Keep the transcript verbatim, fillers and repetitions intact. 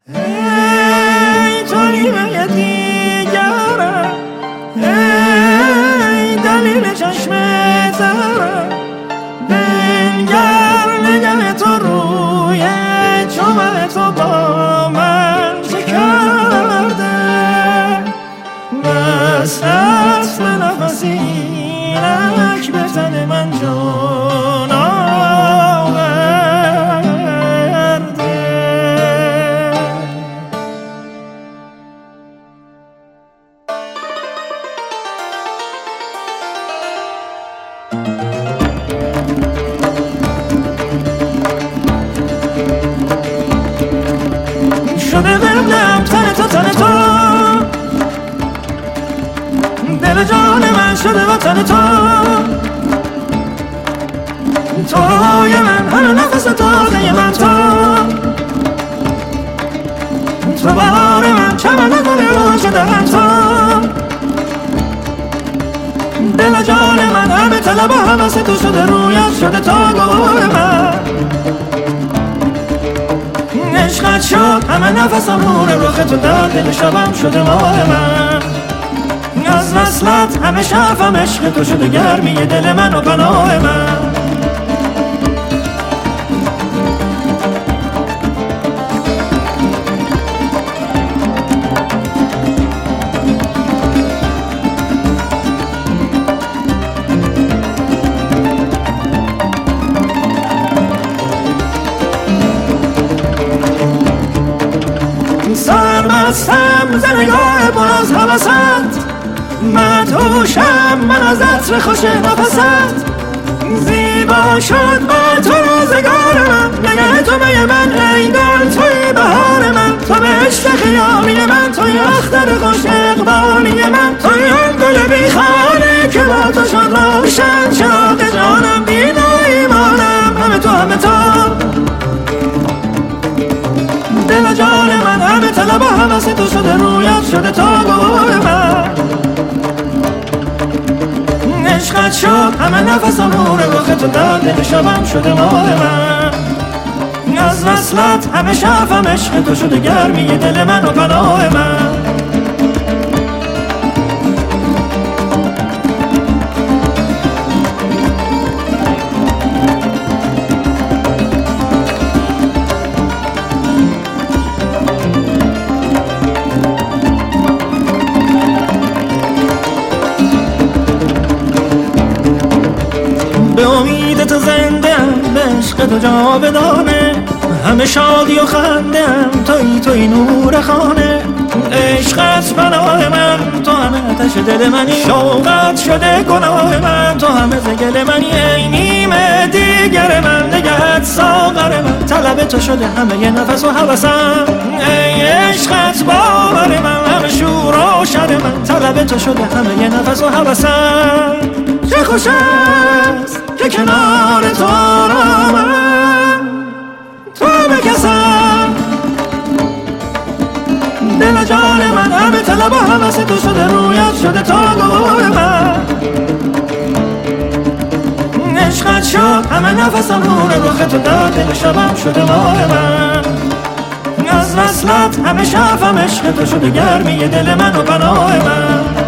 ای تو نیمه دیگرم، ای دلیل چشم ترم، بنگر نگه تو روی چوب تو با من چه کرده. بس هست به نفسی اینک به تن من جان آورده. شده ببینم تن تو تن تو، دل جان من شده و تن تو، توی من همه نفس تازه من تو، تو بهار من چمن گل رو شده هم تو، دل جان من همه طلب و حوث تو شده رویت شده تا گوه من. عشقت شد همه نفسم نور رخ تو در دل شبم شده ماه من. از وصلت همه شرفم عشق تو شده گرمی دل من و پناه من. سرمستم ز نگاه پر از هوست، مدهوشم من از عطر خوش نفست. زیبا شد با تو روزگار من، نگه تو می من ای گل توی بهار من. تو به عشق خیامی من، توی اختر خوش اقبالی من، توی آن گل بیخانه که با تو شد روشن چراغ جانم. دین و ایمانم همه تو همه تو، دل جان من همه طلب و حوث تو شده رویت شده تا گوه من. عشقت شد همه نفسم نور رخ تو در دل شبم شده ماه من. از وصلت همه شرفم عشق تو شده گرمی دل من و پناه من. به امید تو زنده‌ام، به عشق تو جاودانه، همه شادی و خنده‌ام، تویی تویی نور خانه. عشقت پناه من، تو همه آتش دل منی، شوقت شده گناه من، تو همه زگل منی. ای نیمه دیگر من، نگهت ساغر من، طلب تو شده همه ی نفس و هوسم. ای عشقت باور من، همه شور و شر من، طلب تو شده همه ی نفس و هوسم. چه خوش است که کنار تو را من تو بکسم، دل جان من همه طلب و حوث تو شده رویت شده تا گوه من. عشقت شد همه نفسم نور رخ تو در دل شبم شده ماه من. از وصلت همه شرفم عشق تو شده گرمی دل من و پناه من.